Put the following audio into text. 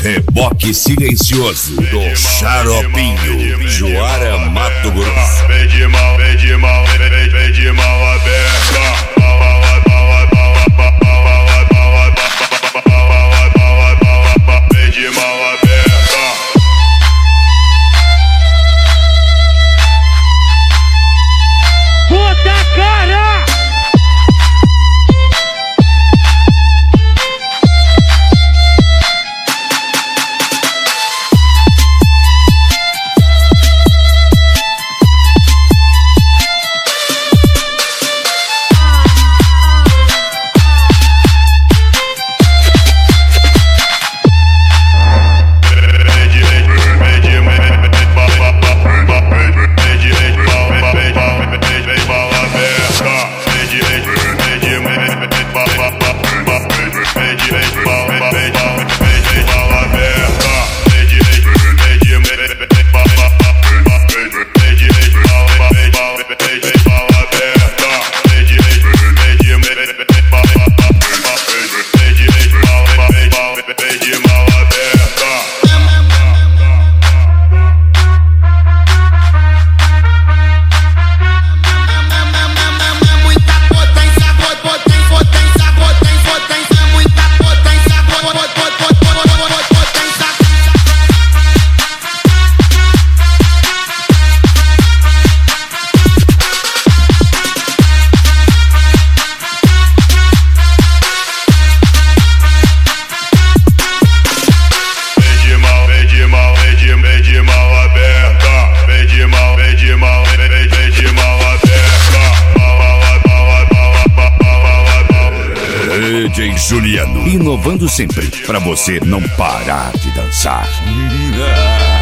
Reboque silencioso do Xaropinho, Joara, Mato Grosso. Vem de mal, vem de mal, vem de mal aberta. Vem de mal aberta. Puta cara! DJ Juliano, inovando sempre, pra você não parar de dançar.